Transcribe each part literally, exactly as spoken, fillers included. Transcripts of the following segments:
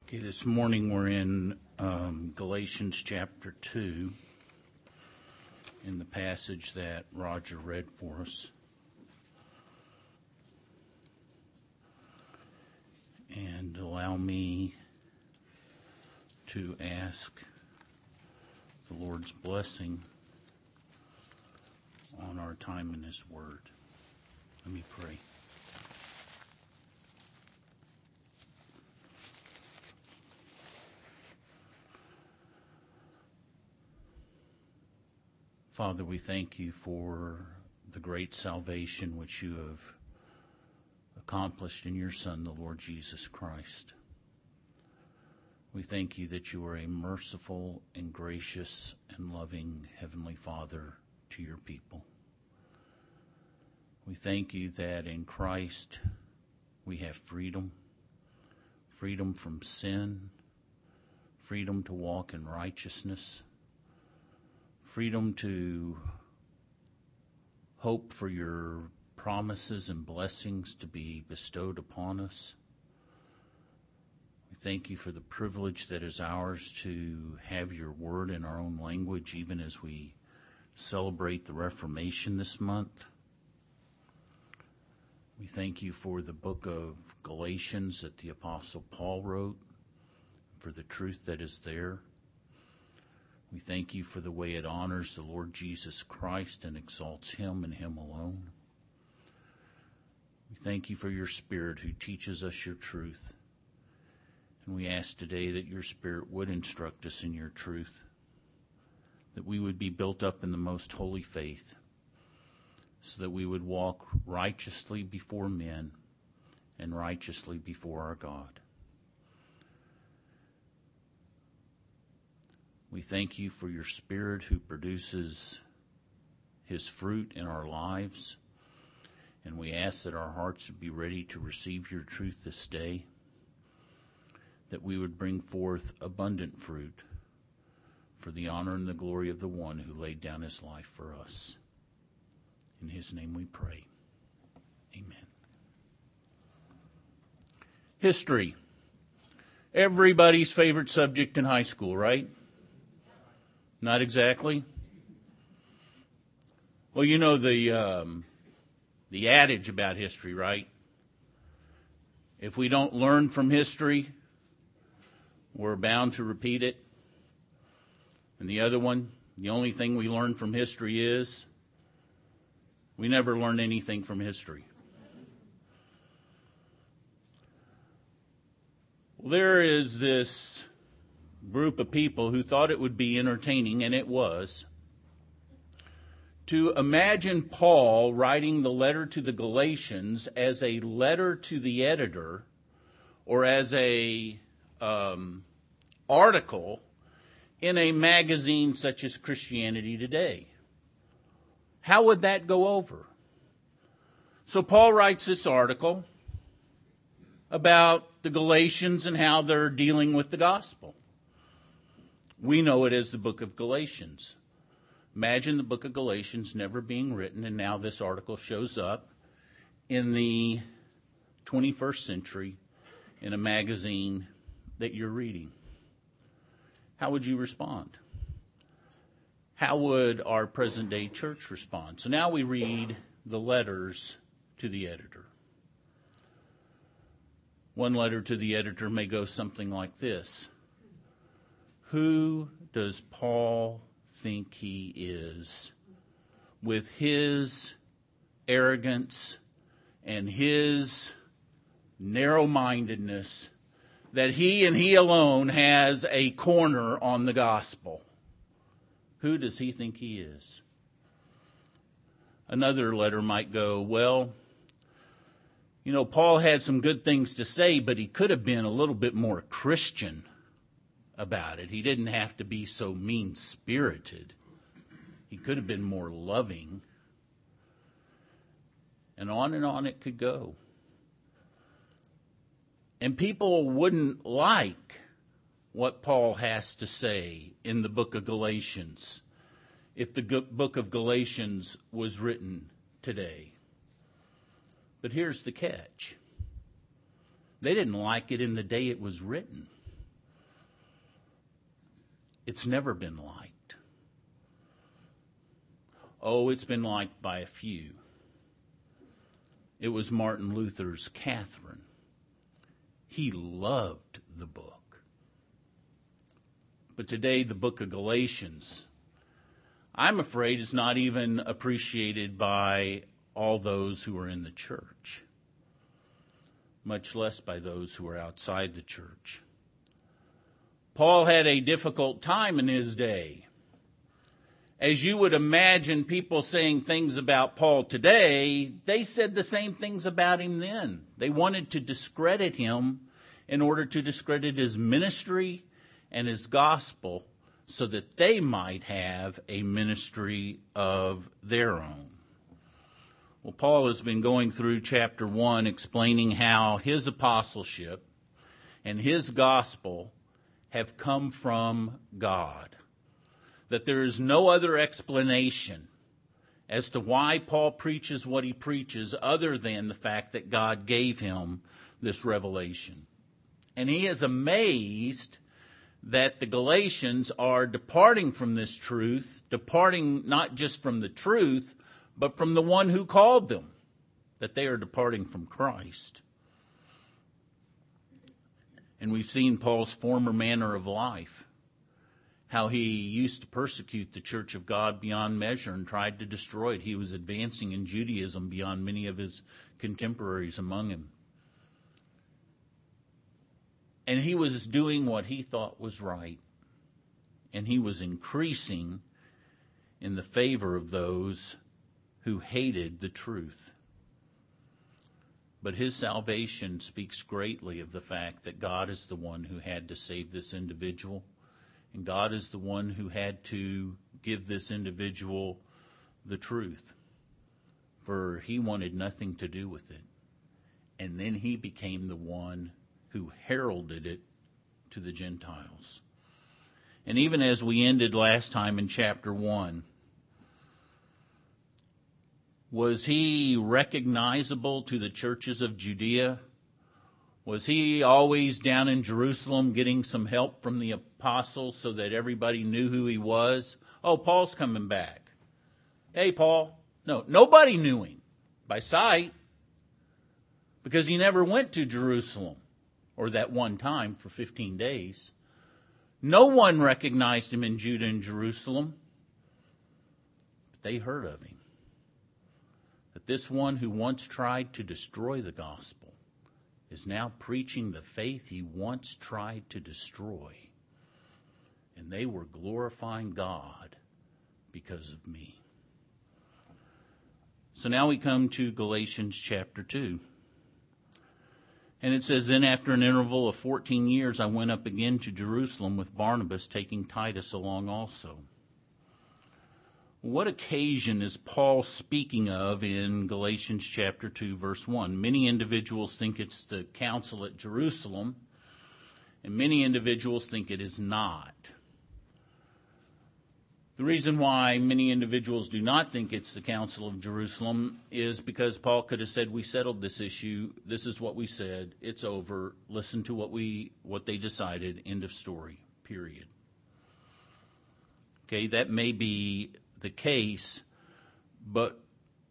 Okay, this morning we're in um, Galatians chapter two, in the passage that Roger read for us. And allow me to ask the Lord's blessing on our time in His Word. Let me pray. Father, we thank you for the great salvation which you have accomplished in your Son, the Lord Jesus Christ. We thank you that you are a merciful and gracious and loving Heavenly Father to your people. We thank you that in Christ we have freedom, freedom from sin, freedom to walk in righteousness, freedom to hope for your promises and blessings to be bestowed upon us. We thank you for the privilege that is ours to have your word in our own language, even as we celebrate the Reformation this month. We thank you for the book of Galatians that the Apostle Paul wrote, for the truth that is there. We thank you for the way it honors the Lord Jesus Christ and exalts him and him alone. We thank you for your Spirit who teaches us your truth. And we ask today that your Spirit would instruct us in your truth, that we would be built up in the most holy faith, so that we would walk righteously before men and righteously before our God. We thank you for your Spirit who produces his fruit in our lives. And we ask that our hearts would be ready to receive your truth this day, that we would bring forth abundant fruit for the honor and the glory of the one who laid down his life for us. In his name we pray. Amen. History. Everybody's favorite subject in high school, right? Not exactly. Well, you know the um, the adage about history, right? If we don't learn from history, we're bound to repeat it. And the other one, the only thing we learn from history is we never learn anything from history. Well, there is this group of people who thought it would be entertaining, and it was, to imagine Paul writing the letter to the Galatians as a letter to the editor or as a um, article in a magazine such as Christianity Today. How would that go over? So Paul writes this article about the Galatians and how they're dealing with the gospel. We know it as the book of Galatians. Imagine the book of Galatians never being written, and now this article shows up in the twenty-first century in a magazine that you're reading. How would you respond? How would our present-day church respond? So now we read the letters to the editor. One letter to the editor may go something like this. Who does Paul think he is, with his arrogance and his narrow-mindedness, that he and he alone has a corner on the gospel? Who does he think he is? Another letter might go, well, you know, Paul had some good things to say, but he could have been a little bit more Christian about it. He didn't have to be so mean-spirited. He could have been more loving. And on and on it could go. And people wouldn't like what Paul has to say in the book of Galatians if the book of Galatians was written today. But here's the catch. They didn't like it in the day it was written. it's never been liked. Oh, it's been liked by a few. It was Martin Luther's Catherine. He loved the book. But today, the book of Galatians, I'm afraid, is not even appreciated by all those who are in the church, much less by those who are outside the church. Paul had a difficult time in his day. As you would imagine people saying things about Paul today, they said the same things about him then. They wanted to discredit him in order to discredit his ministry and his gospel so that they might have a ministry of their own. Well, Paul has been going through chapter one explaining how his apostleship and his gospel have come from God. That there is no other explanation as to why Paul preaches what he preaches other than the fact that God gave him this revelation. And he is amazed that the Galatians are departing from this truth, departing not just from the truth, but from the one who called them, that they are departing from Christ. And we've seen Paul's former manner of life, how he used to persecute the church of God beyond measure and tried to destroy it. He was advancing in Judaism beyond many of his contemporaries among him. And he was doing what he thought was right. And he was increasing in the favor of those who hated the truth. But his salvation speaks greatly of the fact that God is the one who had to save this individual. And God is the one who had to give this individual the truth. For he wanted nothing to do with it. And then he became the one who heralded it to the Gentiles. And even as we ended last time in chapter one, was he recognizable to the churches of Judea? Was he always down in Jerusalem getting some help from the apostles so that everybody knew who he was? Oh, Paul's coming back. Hey, Paul. No, nobody knew him by sight because he never went to Jerusalem, or that one time for fifteen days. No one recognized him in Judah and Jerusalem. But they heard of him. That this one who once tried to destroy the gospel is now preaching the faith he once tried to destroy. And they were glorifying God because of me. So now we come to Galatians chapter two. And it says, Then after an interval of fourteen years, I went up again to Jerusalem with Barnabas, taking Titus along also. What occasion is Paul speaking of in Galatians chapter two, verse one? Many individuals think it's the council at Jerusalem, and many individuals think it is not. The reason why many individuals do not think it's the council of Jerusalem is because Paul could have said, we settled this issue, this is what we said, it's over, listen to what we what they decided, end of story, period. Okay, that may be the case, but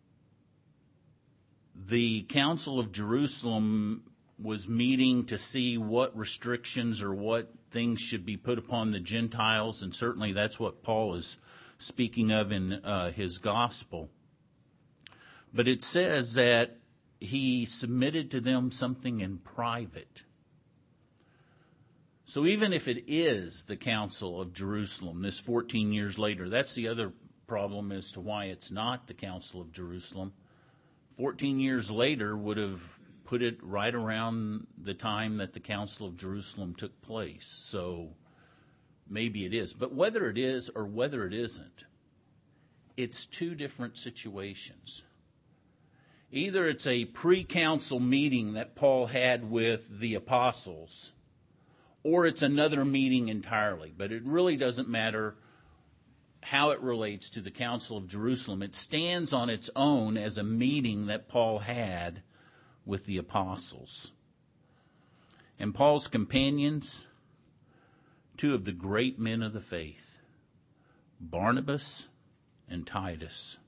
the Council of Jerusalem was meeting to see what restrictions or what things should be put upon the Gentiles, and certainly that's what Paul is speaking of in uh, his gospel. But it says that he submitted to them something in private. So even if it is the Council of Jerusalem, this fourteen years later, that's the other problem as to why it's not the Council of Jerusalem. fourteen years later would have put it right around the time that the Council of Jerusalem took place. So maybe it is. But whether it is or whether it isn't, it's two different situations. Either it's a pre-council meeting that Paul had with the apostles, or it's another meeting entirely. But it really doesn't matter how it relates to the Council of Jerusalem. It stands on its own as a meeting that Paul had with the apostles. And Paul's companions two of the great men of the faith, Barnabas and Titus.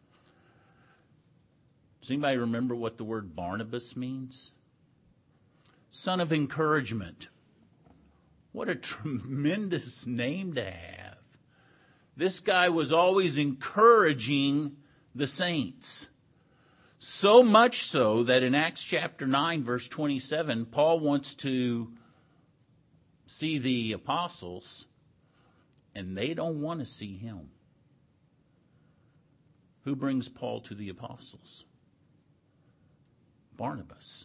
Does anybody remember what the word Barnabas means? Son of encouragement. What a tremendous name to have. This guy was always encouraging the saints. So much so that in Acts chapter nine, verse twenty-seven, Paul wants to see the apostles, and they don't want to see him. Who brings Paul to the apostles? Barnabas.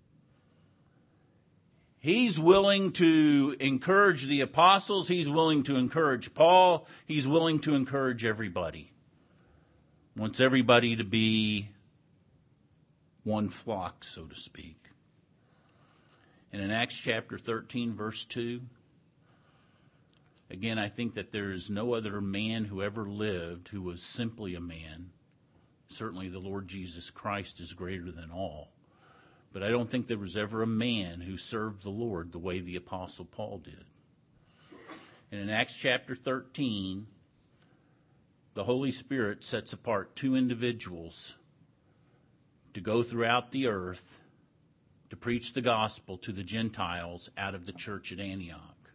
He's willing to encourage the apostles. He's willing to encourage Paul. He's willing to encourage everybody. Wants everybody to be one flock, so to speak. And in Acts chapter thirteen, verse two, again, I think that there is no other man who ever lived who was simply a man. Certainly the Lord Jesus Christ is greater than all. But I don't think there was ever a man who served the Lord the way the Apostle Paul did. And in Acts chapter thirteen, the Holy Spirit sets apart two individuals to go throughout the earth to preach the gospel to the Gentiles out of the church at Antioch.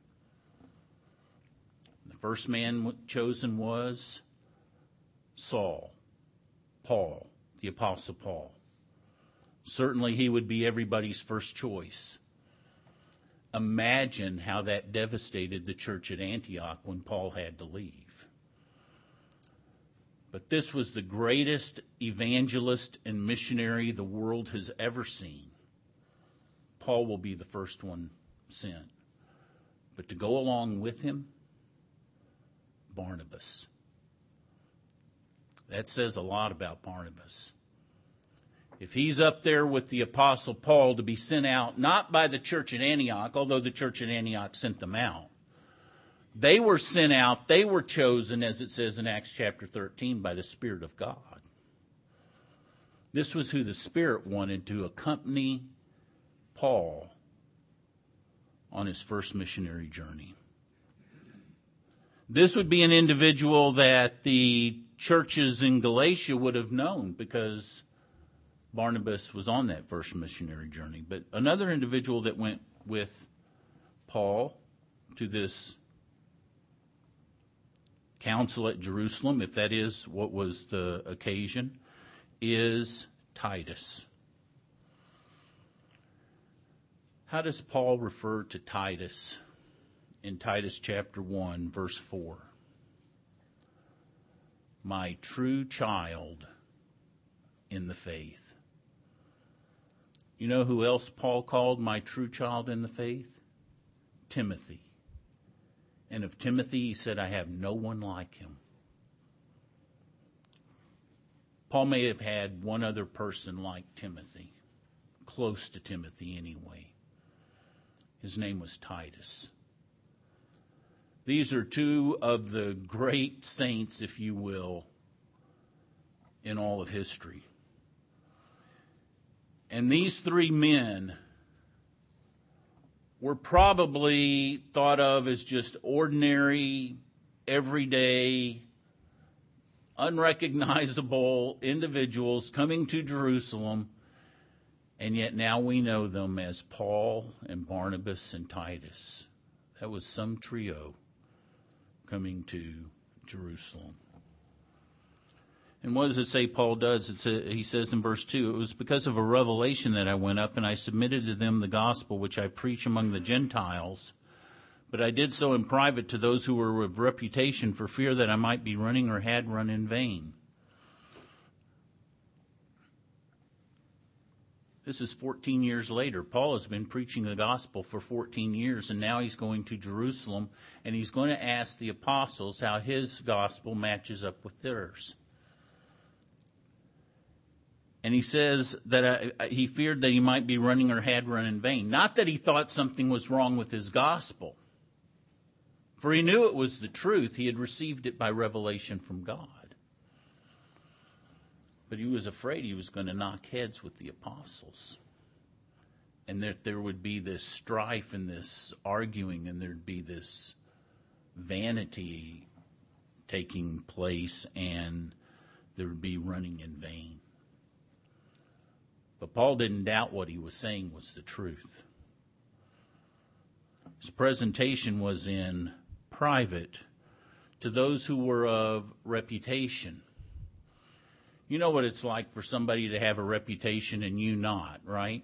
The first man chosen was Saul, Paul, the Apostle Paul. Certainly he would be everybody's first choice. Imagine how that devastated the church at Antioch when Paul had to leave. But this was the greatest evangelist and missionary the world has ever seen. Paul will be the first one sent. But to go along with him, Barnabas. That says a lot about Barnabas. If he's up there with the Apostle Paul to be sent out, not by the church at Antioch, although the church at Antioch sent them out. They were sent out, they were chosen, as it says in Acts chapter thirteen, by the Spirit of God. This was who the Spirit wanted to accompany Paul on his first missionary journey. This would be an individual that the churches in Galatia would have known because Barnabas was on that first missionary journey. But another individual that went with Paul to this council at Jerusalem, if that is what was the occasion, is Titus. How does Paul refer to Titus in Titus chapter one, verse four? My true child in the faith. You know who else Paul called my true child in the faith? Timothy. And of Timothy, he said, I have no one like him. Paul may have had one other person like Timothy, close to Timothy anyway. His name was Titus. These are two of the great saints, if you will, in all of history. And these three men were probably thought of as just ordinary, everyday, unrecognizable individuals coming to Jerusalem, and yet now we know them as Paul and Barnabas and Titus. That was some trio coming to Jerusalem. And what does it say Paul does? It's a, he says in verse two, it was because of a revelation that I went up and I submitted to them the gospel which I preach among the Gentiles. But I did so in private to those who were of reputation for fear that I might be running or had run in vain. This is fourteen years later. Paul has been preaching the gospel for fourteen years, and now he's going to Jerusalem, and he's going to ask the apostles how his gospel matches up with theirs. And he says that I, he feared that he might be running or had run in vain. Not that he thought something was wrong with his gospel. For he knew it was the truth. He had received it by revelation from God. But he was afraid he was going to knock heads with the apostles. And that there would be this strife and this arguing, and there'd be this vanity taking place and there would be running in vain. But Paul didn't doubt what he was saying was the truth. His presentation was in private to those who were of reputation. You know what it's like for somebody to have a reputation and you not, right?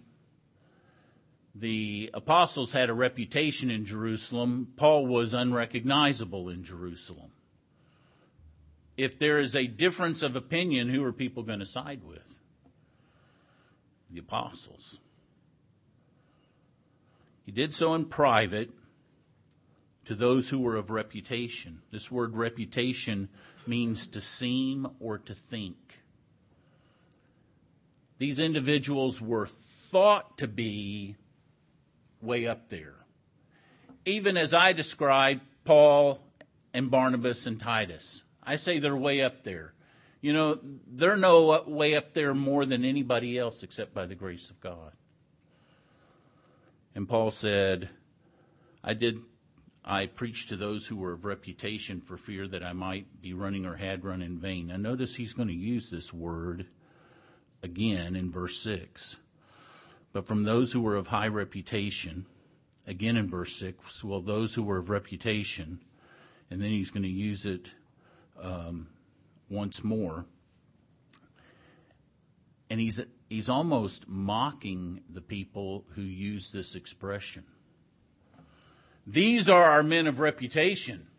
The apostles had a reputation in Jerusalem. Paul was unrecognizable in Jerusalem. If there is a difference of opinion, who are people going to side with? The apostles. He did so in private to those who were of reputation. This word reputation means to seem or to think. These individuals were thought to be way up there. Even as I described Paul and Barnabas and Titus, I say they're way up there. You know, they're no way up there more than anybody else except by the grace of God. And Paul said, I did, I preached to those who were of reputation for fear that I might be running or had run in vain. Now notice he's going to use this word again in verse six. But from those who were of high reputation, again in verse six, well, those who were of reputation, and then he's going to use it um, once more. And he's he's almost mocking the people who use this expression. These are our men of reputation.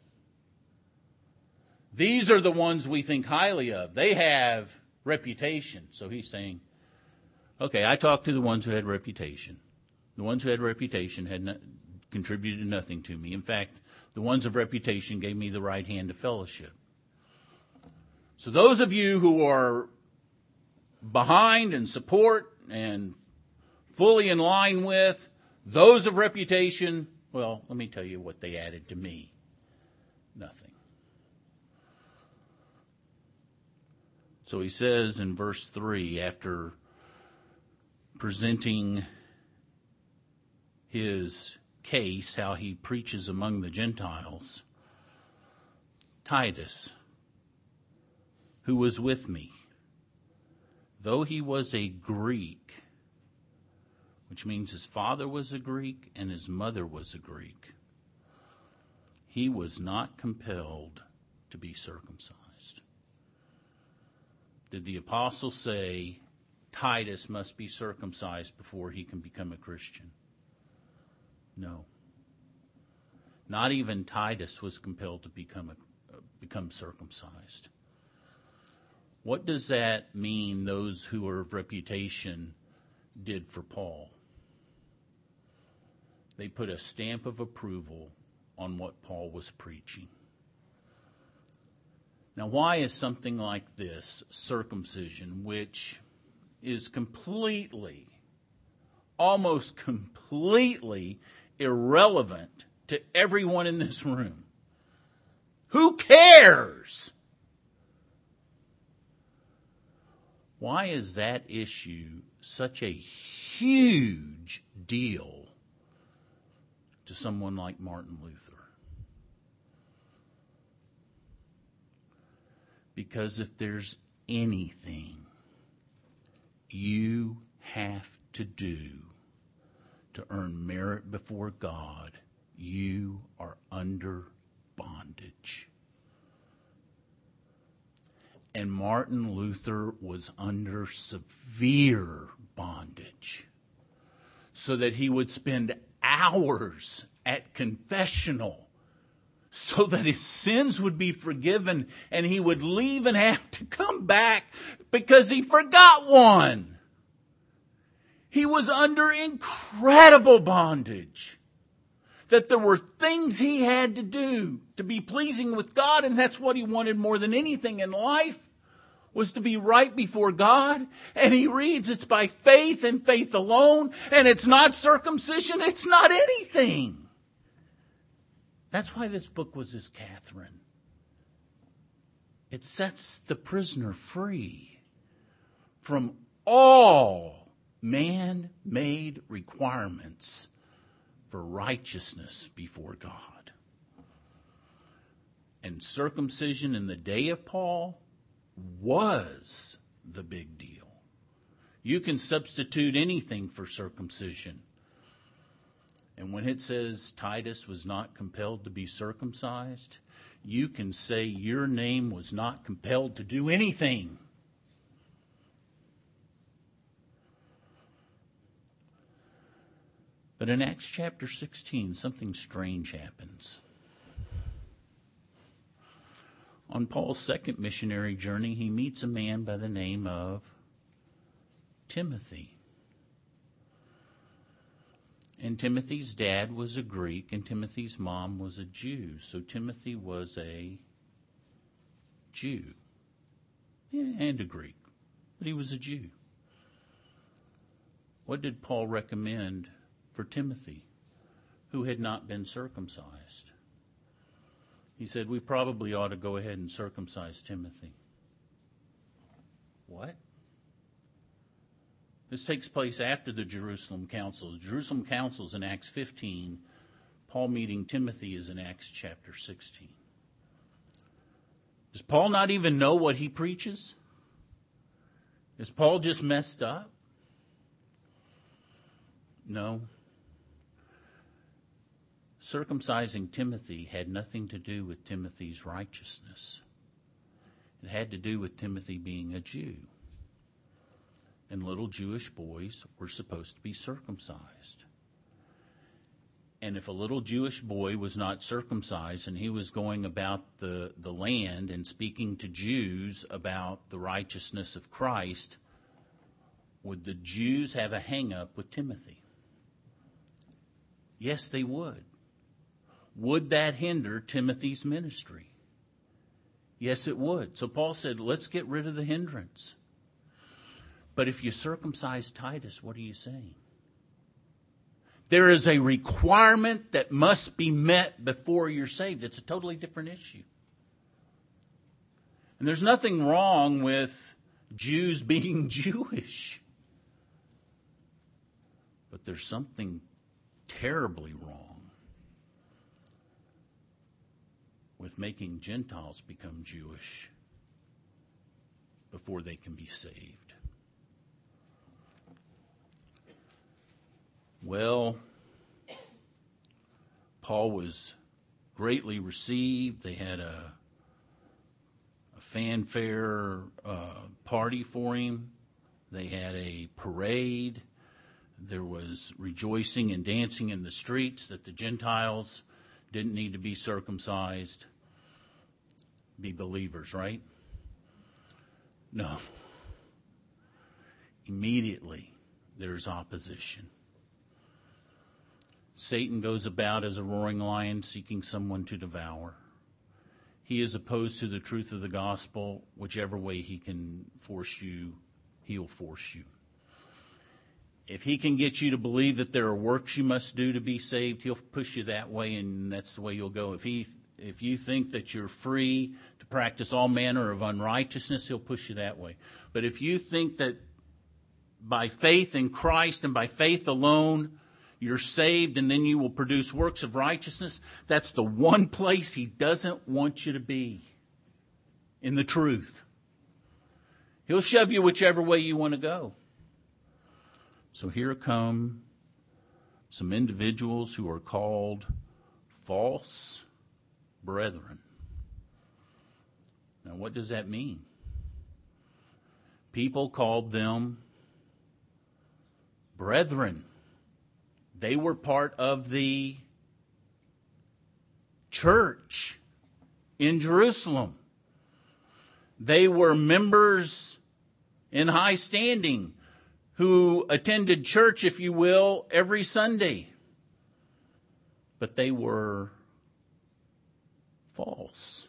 These are the ones we think highly of. They have reputation. So he's saying, okay, I talked to the ones who had reputation. The ones who had reputation had not, contributed nothing to me. In fact, the ones of reputation gave me the right hand of fellowship. So those of you who are behind and support and fully in line with those of reputation, well, let me tell you what they added to me. Nothing. So he says in verse three, after presenting his case, how he preaches among the Gentiles, Titus, who was with me, though he was a Greek, which means his father was a Greek and his mother was a Greek, he was not compelled to be circumcised. Did the apostle say Titus must be circumcised before he can become a Christian? No. Not even Titus was compelled to become a, uh, become circumcised. What does that mean those who are of reputation did for Paul? They put a stamp of approval on what Paul was preaching. Now, why is something like this, circumcision, which is completely, almost completely irrelevant to everyone in this room? Who cares? Why is that issue such a huge deal to someone like Martin Luther? Because if there's anything you have to do to earn merit before God, you are under bondage. And Martin Luther was under severe bondage, so that he would spend hours at confessional so that his sins would be forgiven and he would leave and have to come back because he forgot one. He was under incredible bondage, that there were things he had to do to be pleasing with God, and that's what he wanted more than anything in life, was to be right before God. And he reads it's by faith and faith alone, and it's not circumcision, it's not anything. That's why this book was his Catherine. It sets the prisoner free from all man-made requirements for righteousness before God. And circumcision in the day of Paul was the big deal. You can substitute anything for circumcision. And when it says Titus was not compelled to be circumcised, you can say your name was not compelled to do anything. But in Acts chapter sixteen, something strange happens. On Paul's second missionary journey, he meets a man by the name of Timothy. And Timothy's dad was a Greek, and Timothy's mom was a Jew. So Timothy was a Jew. Yeah, and a Greek. But he was a Jew. What did Paul recommend for Timothy, who had not been circumcised? He said, we probably ought to go ahead and circumcise Timothy. What? This takes place after the Jerusalem Council. The Jerusalem Council is in Acts fifteen. Paul meeting Timothy is in Acts chapter sixteen. Does Paul not even know what he preaches? Is Paul just messed up? No. Circumcising Timothy had nothing to do with Timothy's righteousness. It had to do with Timothy being a Jew. And little Jewish boys were supposed to be circumcised. And if a little Jewish boy was not circumcised and he was going about the, the land and speaking to Jews about the righteousness of Christ, would the Jews have a hang-up with Timothy? Yes, they would. Would that hinder Timothy's ministry? Yes, it would. So Paul said, let's get rid of the hindrance. But if you circumcise Titus, what are you saying? There is a requirement that must be met before you're saved. It's a totally different issue. And there's nothing wrong with Jews being Jewish. But there's something terribly wrong with making Gentiles become Jewish before they can be saved. Well, Paul was greatly received. They had a, a fanfare uh, party for him. They had a parade. There was rejoicing and dancing in the streets that the Gentiles didn't need to be circumcised, be believers, right? No. Immediately, there's opposition. Satan goes about as a roaring lion seeking someone to devour. He is opposed to the truth of the gospel. Whichever way he can force you, he'll force you. If he can get you to believe that there are works you must do to be saved, he'll push you that way, and that's the way you'll go. If he, if you think that you're free to practice all manner of unrighteousness, he'll push you that way. But if you think that by faith in Christ and by faith alone, you're saved and then you will produce works of righteousness, that's the one place he doesn't want you to be, in the truth. He'll shove you whichever way you want to go. So here come some individuals who are called false brethren. Now, what does that mean? People called them brethren. They were part of the church in Jerusalem. They were members in high standing who attended church, if you will, every Sunday. But they were false.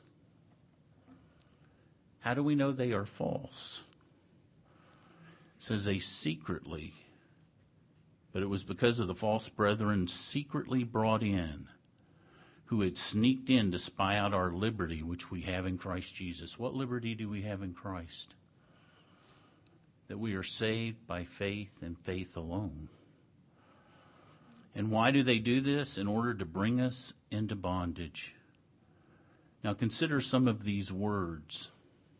How do we know they are false? It says they secretly, but it was because of the false brethren secretly brought in, who had sneaked in to spy out our liberty, which we have in Christ Jesus. What liberty do we have in Christ? That we are saved by faith and faith alone. And why do they do this? In order to bring us into bondage. Now consider some of these words.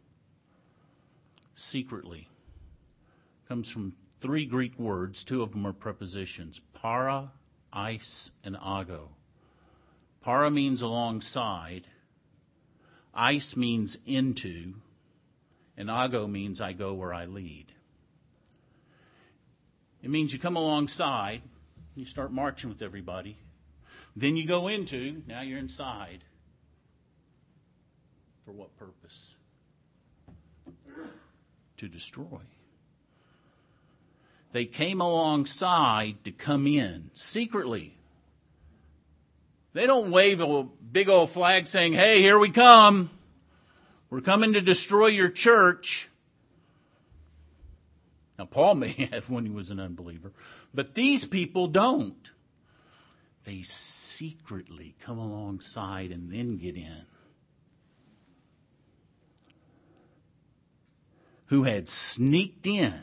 Secretly comes from three Greek words. Two of them are prepositions. Para, eis, and ago. Para means alongside. Eis means into. And ago means I go where I lead. It means you come alongside, you start marching with everybody. Then you go into, now you're inside. For what purpose? To destroy. They came alongside to come in secretly. They don't wave a big old flag saying, hey, here we come. We're coming to destroy your church. Now, Paul may have when he was an unbeliever, but these people don't. They secretly come alongside and then get in. Who had sneaked in.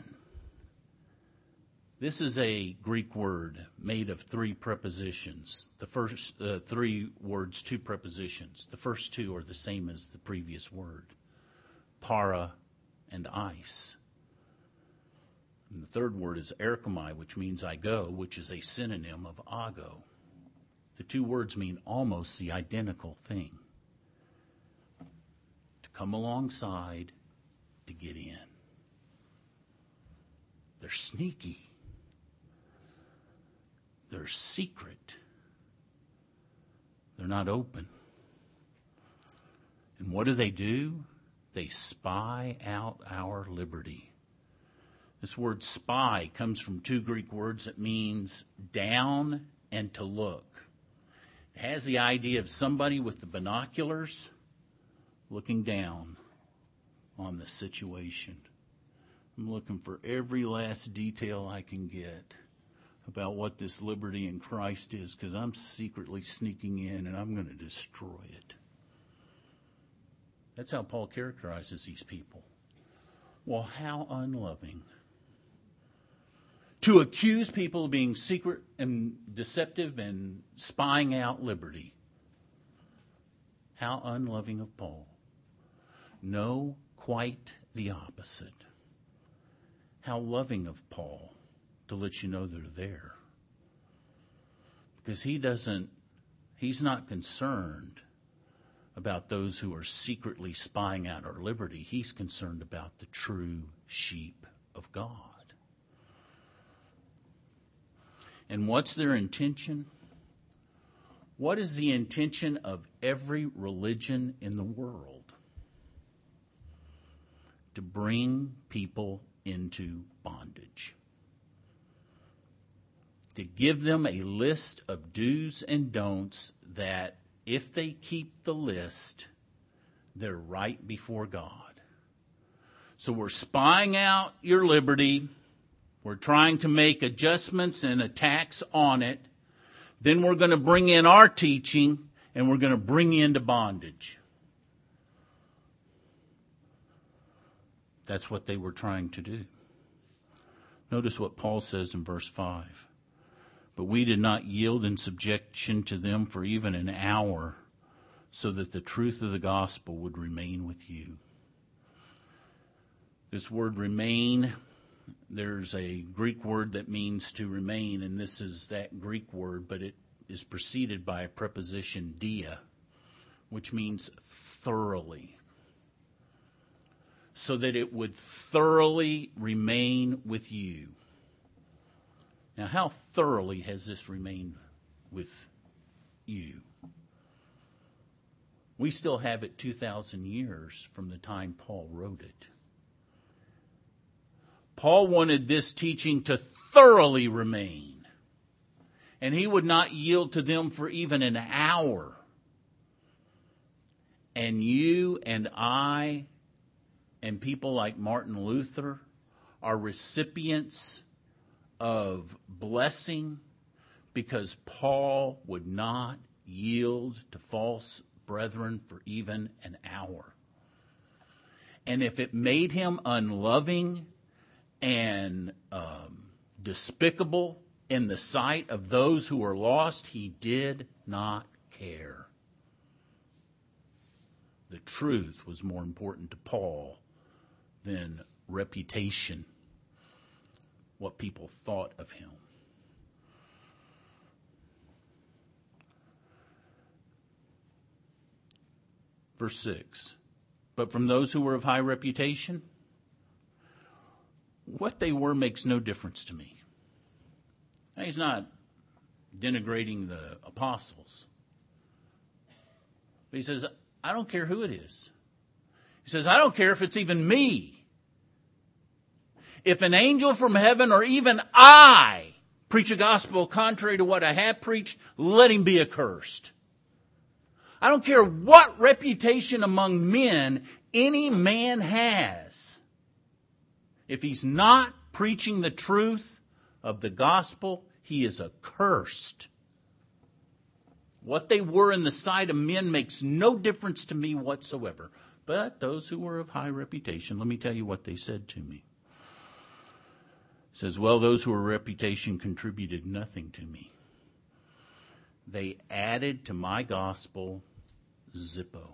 This is a Greek word made of three prepositions. The first uh, three words, two prepositions. The first two are the same as the previous word. Para and eis. And the third word is erchomai, which means I go, which is a synonym of ago. The two words mean almost the identical thing. To come alongside, to get in. They're sneaky. They're secret. They're not open. And what do they do? They spy out our liberty. This word spy comes from two Greek words that means down and to look. It has the idea of somebody with the binoculars looking down on the situation. I'm looking for every last detail I can get about what this liberty in Christ is, because I'm secretly sneaking in and I'm going to destroy it. That's how Paul characterizes these people. Well, how unloving. To accuse people of being secret and deceptive and spying out liberty. How unloving of Paul. No, quite the opposite. How loving of Paul to let you know they're there. Because he doesn't, he's not concerned about those who are secretly spying out our liberty. He's concerned about the true sheep of God. And what's their intention? What is the intention of every religion in the world? To bring people into bondage. To give them a list of do's and don'ts that if they keep the list, they're right before God. So we're spying out your liberty. We're trying to make adjustments and attacks on it. Then we're going to bring in our teaching and we're going to bring you into bondage. That's what they were trying to do. Notice what Paul says in verse five. But we did not yield in subjection to them for even an hour, so that the truth of the gospel would remain with you. This word remain, there's a Greek word that means to remain, and this is that Greek word, but it is preceded by a preposition dia, which means thoroughly. So that it would thoroughly remain with you. Now, how thoroughly has this remained with you? We still have it two thousand years from the time Paul wrote it. Paul wanted this teaching to thoroughly remain, and he would not yield to them for even an hour. And you and I and people like Martin Luther are recipients of blessing because Paul would not yield to false brethren for even an hour. And if it made him unloving and um, despicable in the sight of those who are lost, he did not care. truth was more important to Paul than reputation, what people thought of him. Verse six, but from those who were of high reputation, what they were makes no difference to me. Now, he's not denigrating the apostles. But he says, I don't care who it is. He says, I don't care if it's even me. If an angel from heaven or even I preach a gospel contrary to what I have preached, let him be accursed. I don't care what reputation among men any man has. If he's not preaching the truth of the gospel, he is accursed. What they were in the sight of men makes no difference to me whatsoever. But those who were of high reputation, let me tell you what they said to me. It says, well, those who were reputation contributed nothing to me. They added to my gospel Zippo.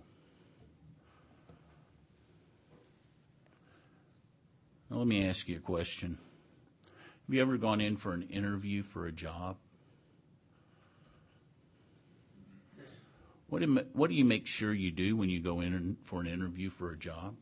Now, let me ask you a question. Have you ever gone in for an interview for a job? What do, you, what do you make sure you do when you go in for an interview for a job?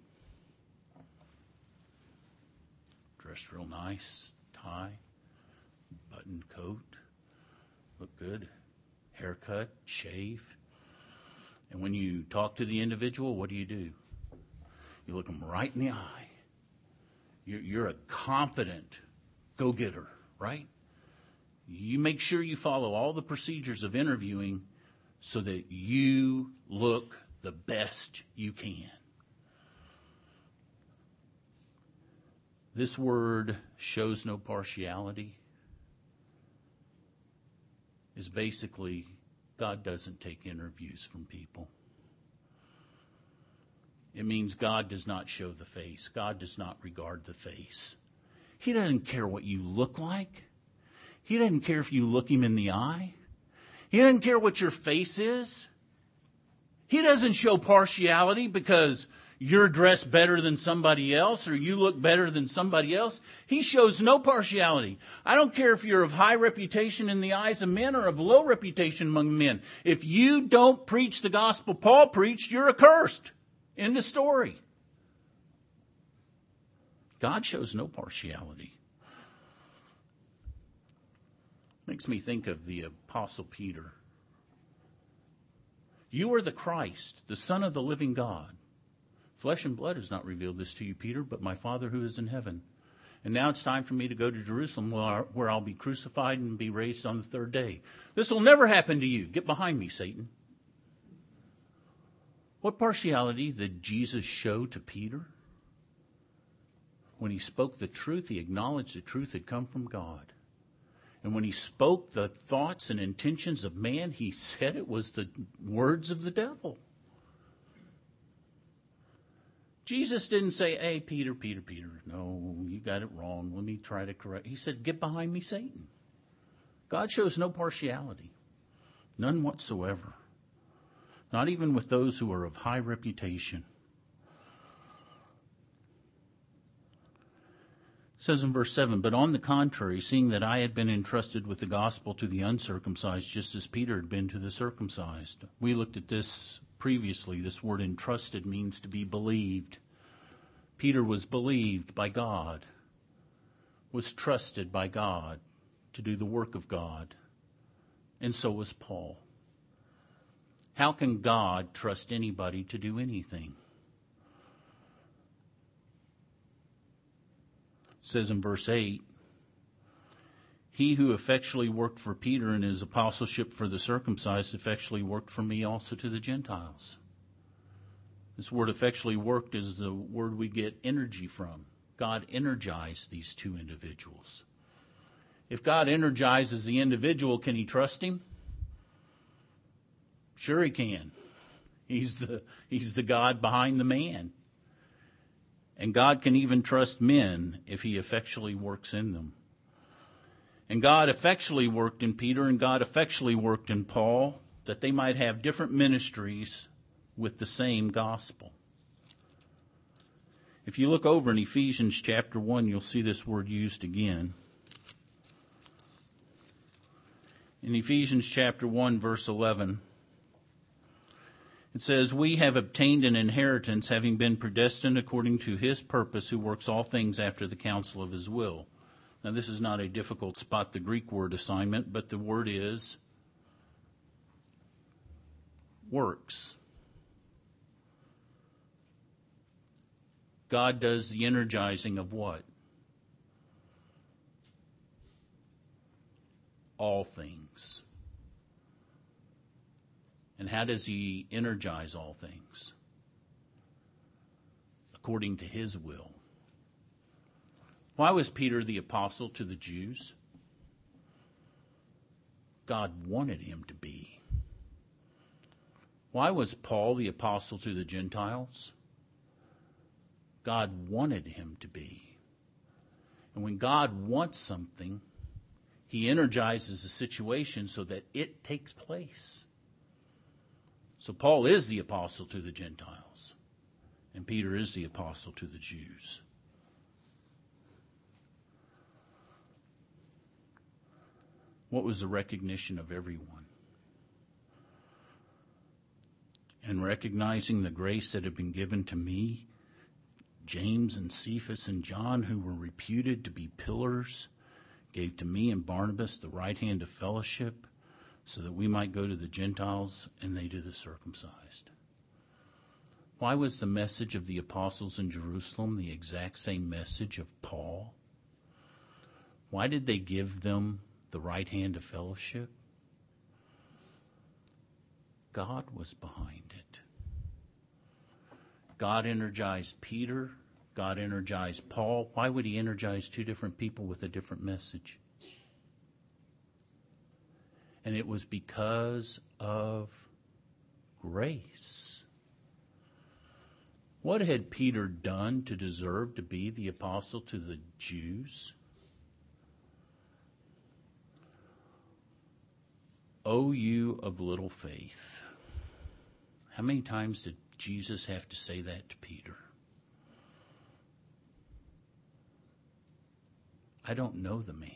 Dress real nice, tie, button coat, look good, haircut, shave. And when you talk to the individual, what do you do? You look them right in the eye. You're, you're a confident go-getter, right? You make sure you follow all the procedures of interviewing so that you look the best you can. This word shows no partiality is basically God doesn't take interviews from people. It means God does not show the face. God does not regard the face. He doesn't care what you look like. He doesn't care if you look him in the eye. He doesn't care what your face is. He doesn't show partiality because you're dressed better than somebody else or you look better than somebody else. He shows no partiality. I don't care if you're of high reputation in the eyes of men or of low reputation among men. If you don't preach the gospel Paul preached, you're accursed. End of story. God shows no partiality. Makes me think of the Apostle Peter. You are the Christ, the Son of the living God. Flesh and blood has not revealed this to you, Peter, but my Father who is in heaven. And now it's time for me to go to Jerusalem where I'll be crucified and be raised on the third day. This will never happen to you. Get behind me, Satan. What partiality did Jesus show to Peter? When he spoke the truth, he acknowledged the truth had come from God. And when he spoke the thoughts and intentions of man, he said it was the words of the devil. Jesus didn't say, hey, Peter, Peter, Peter, no, you got it wrong. Let me try to correct. He said, get behind me, Satan. God shows no partiality, none whatsoever. Not even with those who are of high reputation. It says in verse seven, but on the contrary, seeing that I had been entrusted with the gospel to the uncircumcised, just as Peter had been to the circumcised. We looked at this previously. This word entrusted means to be believed. Peter was believed by God, was trusted by God to do the work of God. And so was Paul. How can God trust anybody to do anything? It says in verse eight, he who effectually worked for Peter in his apostleship for the circumcised effectually worked for me also to the Gentiles. This word effectually worked is the word we get energy from. God energized these two individuals. If God energizes the individual, can he trust him? Sure he can. He's the, he's the God behind the man. And God can even trust men if he effectually works in them. And God effectually worked in Peter and God effectually worked in Paul, that they might have different ministries with the same gospel. If you look over in Ephesians chapter one, you'll see this word used again. In Ephesians chapter one, verse eleven, it says, "We have obtained an inheritance, having been predestined according to his purpose, who works all things after the counsel of his will." Now, this is not a difficult spot, the Greek word assignment, but the word is works. God does the energizing of what? All things. And how does he energize all things? According to his will. Why was Peter the apostle to the Jews? God wanted him to be. Why was Paul the apostle to the Gentiles? God wanted him to be. And when God wants something, he energizes the situation so that it takes place. So Paul is the apostle to the Gentiles, and Peter is the apostle to the Jews. What was the recognition of everyone? And recognizing the grace that had been given to me, James and Cephas and John, who were reputed to be pillars, gave to me and Barnabas the right hand of fellowship, so that we might go to the Gentiles and they to the circumcised. Why was the message of the apostles in Jerusalem the exact same message of Paul? Why did they give them the right hand of fellowship? God was behind it. God energized Peter. God energized Paul. Why would he energize two different people with a different message? And it was because of grace. What had Peter done to deserve to be the apostle to the Jews? O you of little faith. How many times did Jesus have to say that to Peter? I don't know the man.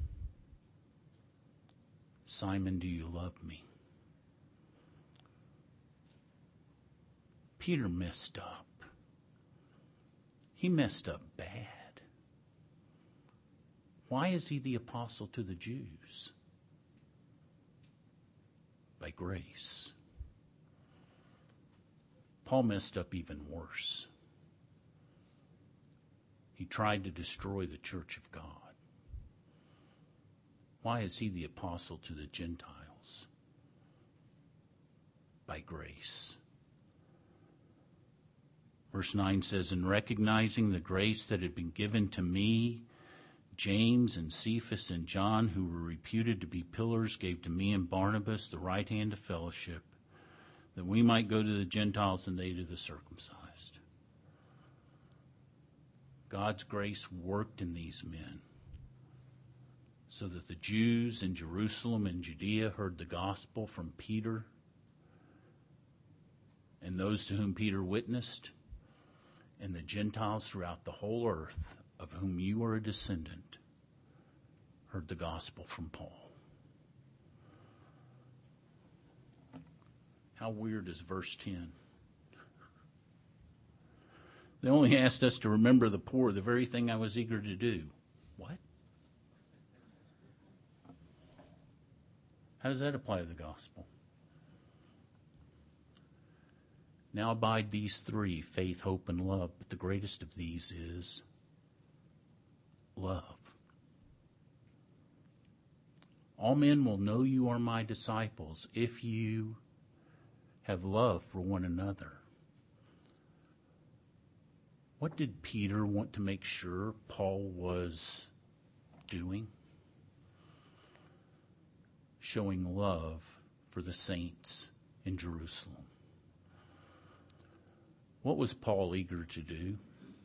Simon, do you love me? Peter messed up. He messed up bad. Why is he the apostle to the Jews? By grace. Paul messed up even worse. He tried to destroy the church of God. Why is he the apostle to the Gentiles? By grace. Verse nine says, "In recognizing the grace that had been given to me, James and Cephas and John, who were reputed to be pillars, gave to me and Barnabas the right hand of fellowship, that we might go to the Gentiles and they to the circumcised." God's grace worked in these men so that the Jews in Jerusalem and Judea heard the gospel from Peter, and those to whom Peter witnessed, and the Gentiles throughout the whole earth, of whom you are a descendant, heard the gospel from Paul. How weird is verse ten? They only asked us to remember the poor, the very thing I was eager to do. What? How does that apply to the gospel? Now abide these three, faith, hope, and love, but the greatest of these is love. All men will know you are my disciples if you have love for one another. What did Peter want to make sure Paul was doing? Showing love for the saints in Jerusalem. What was Paul eager to do?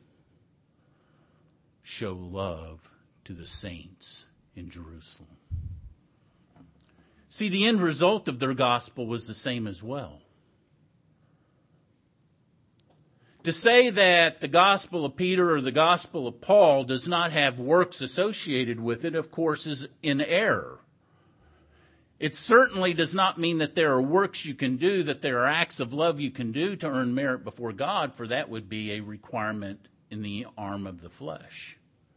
Show love to the saints in Jerusalem. See, the end result of their gospel was the same as well. To say that the gospel of Peter or the gospel of Paul does not have works associated with it, of course, is in error. It certainly does not mean that there are works you can do, that there are acts of love you can do to earn merit before God, for that would be a requirement in the arm of the flesh.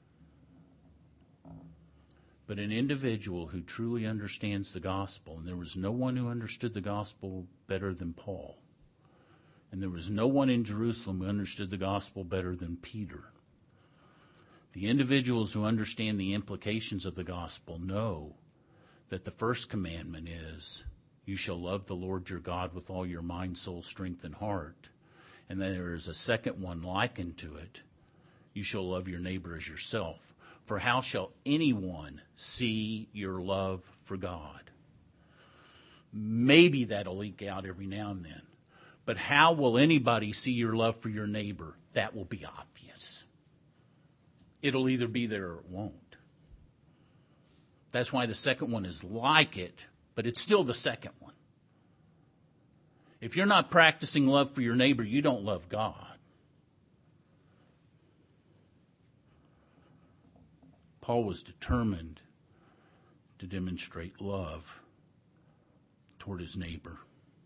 But an individual who truly understands the gospel, and there was no one who understood the gospel better than Paul, and there was no one in Jerusalem who understood the gospel better than Peter. The individuals who understand the implications of the gospel know that the first commandment is, you shall love the Lord your God with all your mind, soul, strength, and heart. And then there is a second one likened to it. You shall love your neighbor as yourself. For how shall anyone see your love for God? Maybe that'll leak out every now and then. But how will anybody see your love for your neighbor? That will be obvious. It'll either be there or it won't. That's why the second one is like it, but it's still the second one. If you're not practicing love for your neighbor, you don't love God. Paul was determined to demonstrate love toward his neighbor.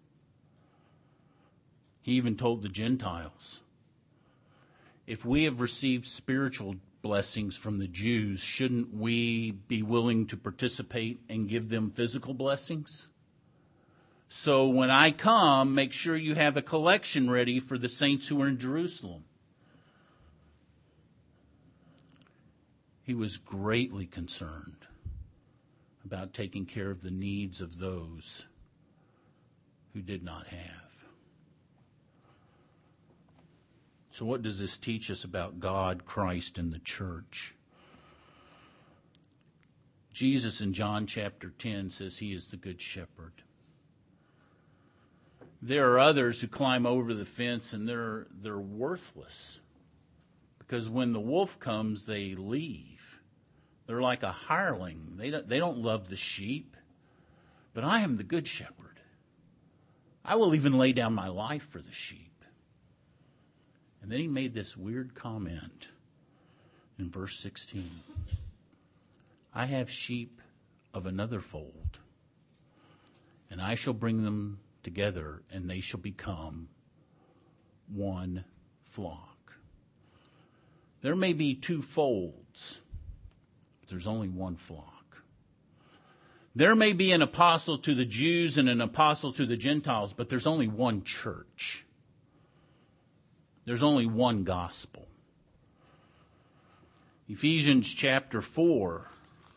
He even told the Gentiles, if we have received spiritual blessings from the Jews, shouldn't we be willing to participate and give them physical blessings? So when I come, make sure you have a collection ready for the saints who are in Jerusalem. He was greatly concerned about taking care of the needs of those who did not have. So what does this teach us about God, Christ, and the church? Jesus in John chapter ten says he is the good shepherd. There are others who climb over the fence and they're they're worthless. Because when the wolf comes, they leave. They're like a hireling. They don't, they don't love the sheep. But I am the good shepherd. I will even lay down my life for the sheep. And then he made this weird comment in verse sixteen. I have sheep of another fold, and I shall bring them together, and they shall become one flock. There may be two folds, but there's only one flock. There may be an apostle to the Jews and an apostle to the Gentiles, but there's only one church. There's only one gospel. Ephesians chapter four.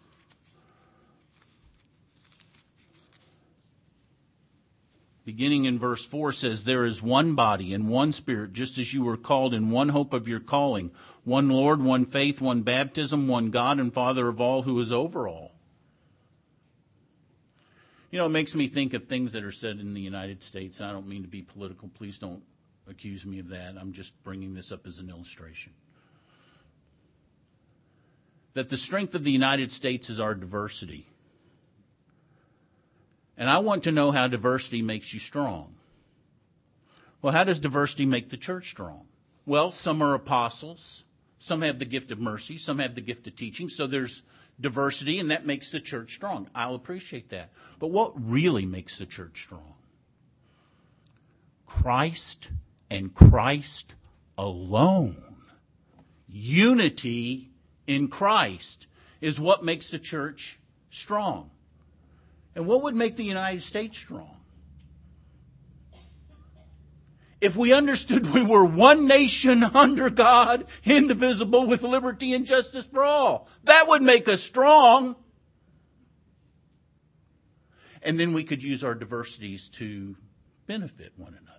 Beginning in verse four says, there is one body and one spirit, just as you were called in one hope of your calling. One Lord, one faith, one baptism, one God and Father of all, who is over all. You know, it makes me think of things that are said in the United States. I don't mean to be political. Please don't accuse me of that. I'm just bringing this up as an illustration. That the strength of the United States is our diversity. And I want to know how diversity makes you strong. Well, how does diversity make the church strong? Well, some are apostles. Some have the gift of mercy. Some have the gift of teaching. So there's diversity, and that makes the church strong. I'll appreciate that. But what really makes the church strong? Christ and Christ alone. Unity in Christ is what makes the church strong. And what would make the United States strong? If we understood we were one nation under God, indivisible, with liberty and justice for all. That would make us strong. And then we could use our diversities to benefit one another.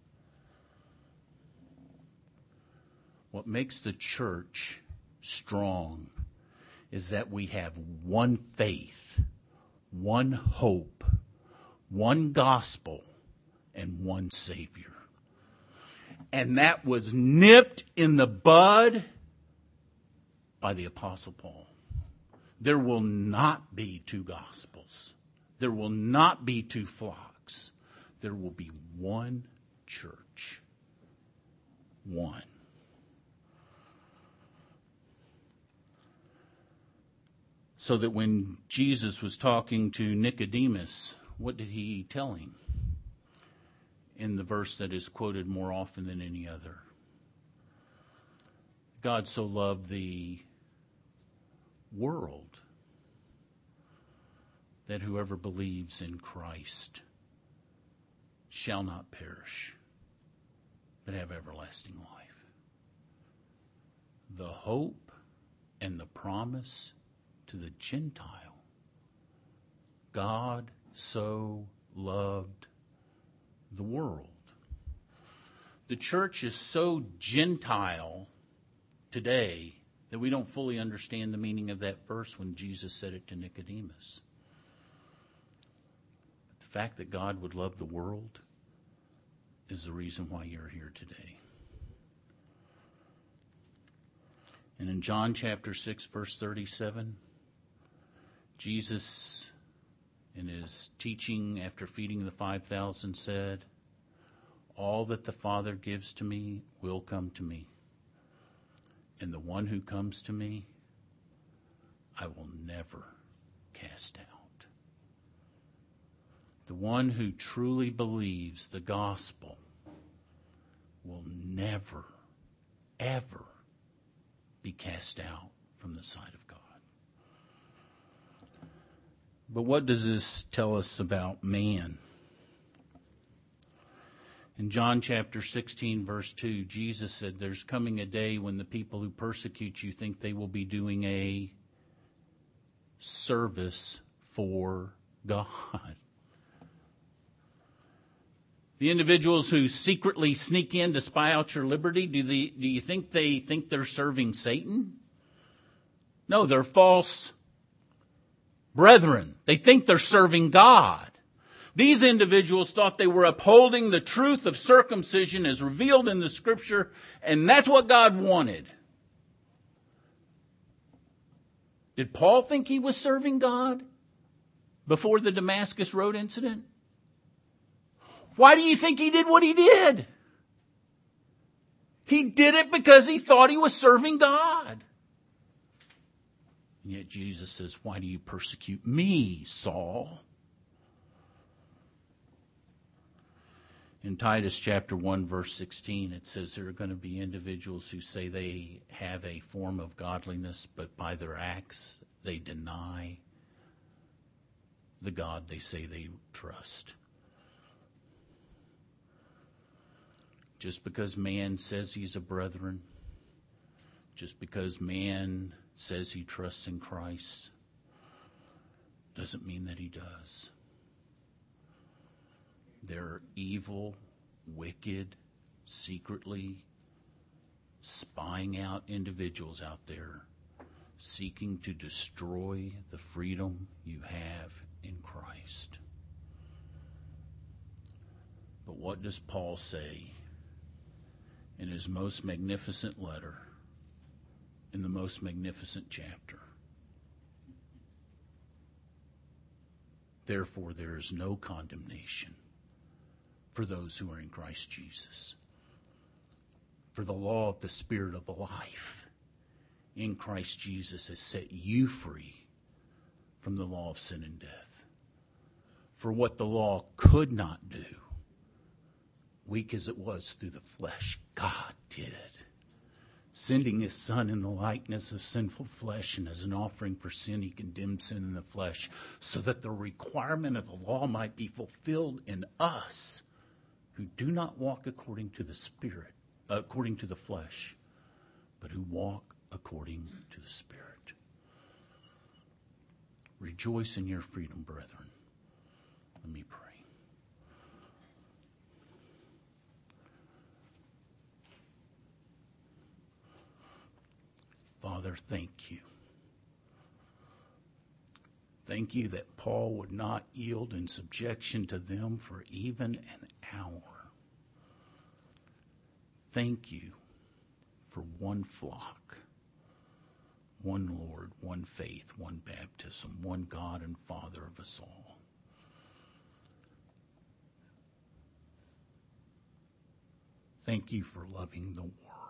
What makes the church strong is that we have one faith, one hope, one gospel, and one Savior. And that was nipped in the bud by the Apostle Paul. There will not be two gospels. There will not be two flocks. There will be one church. one. So that when Jesus was talking to Nicodemus, what did he tell him? In the verse that is quoted more often than any other. God so loved the world that whoever believes in Christ shall not perish, but have everlasting life. The hope and the promise to the Gentile. God so loved the world. The church is so Gentile today that we don't fully understand the meaning of that verse when Jesus said it to Nicodemus. But the fact that God would love the world is the reason why you're here today. And in John chapter six, verse thirty-seven, Jesus, in his teaching after feeding the five thousand, said, "All that the Father gives to me will come to me. And the one who comes to me, I will never cast out." The one who truly believes the gospel will never, ever be cast out from the sight of God. But what does this tell us about man? In John chapter sixteen, verse two, Jesus said, "There's coming a day when the people who persecute you think they will be doing a service for God." The individuals who secretly sneak in to spy out your liberty, do, they, do you think they think they're serving Satan? No, they're false brethren. They think they're serving God. These individuals thought they were upholding the truth of circumcision as revealed in the Scripture, and that's what God wanted. Did Paul think he was serving God before the Damascus Road incident? Why do you think he did what he did? He did it because he thought he was serving God. And yet Jesus says, "Why do you persecute me, Saul?" In Titus chapter one, verse sixteen, it says there are going to be individuals who say they have a form of godliness, but by their acts they deny the God they say they trust. Just because man says he's a brethren, just because man says he trusts in Christ, doesn't mean that he does. There are evil, wicked, secretly spying out individuals out there seeking to destroy the freedom you have in Christ. But what does Paul say in his most magnificent letter, in the most magnificent chapter? Therefore, there is no condemnation for those who are in Christ Jesus. For the law of the Spirit of life in Christ Jesus has set you free from the law of sin and death. For what the law could not do, weak as it was through the flesh, God did, sending his Son in the likeness of sinful flesh, and as an offering for sin, he condemned sin in the flesh, so that the requirement of the law might be fulfilled in us who do not walk according to the Spirit, uh, according to the flesh, but who walk according to the Spirit. Rejoice in your freedom, brethren. Let me pray. Father, thank you. Thank you that Paul would not yield in subjection to them for even an hour. Thank you for one flock, one Lord, one faith, one baptism, one God and Father of us all. Thank you for loving the world.